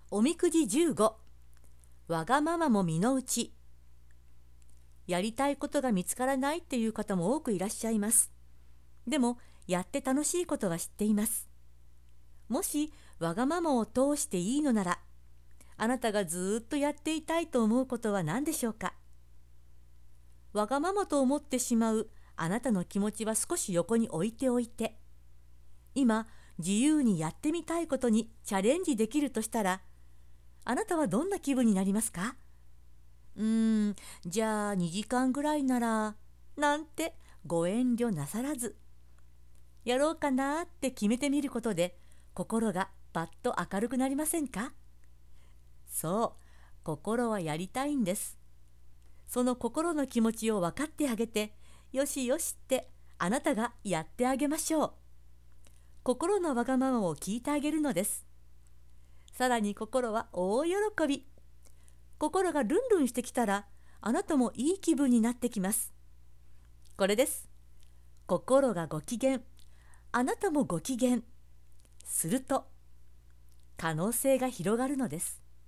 おみくじ15、わがままも身の内。やりたいことが見つからないっていう方も多くいらっしゃいます。でも、やって楽しいことは知っています。もし、わがままを通していいのなら、あなたがずっとやっていたいと思うことは何でしょうか。わがままと思ってしまうあなたの気持ちは少し横に置いておいて、今、自由にやってみたいことにチャレンジできるとしたら、あなたはどんな気分になりますか？じゃあ2時間ぐらいなら、なんてご遠慮なさらず、やろうかなって決めてみることで、心がパッと明るくなりませんか？そう、心はやりたいんです。その心の気持ちを分かってあげて、よしよしってあなたがやってあげましょう。心のわがままを聞いてあげるのです。さらに心は大喜び。心がルンルンしてきたら、あなたもいい気分になってきます。これです。心がご機嫌、あなたもご機嫌。すると、可能性が広がるのです。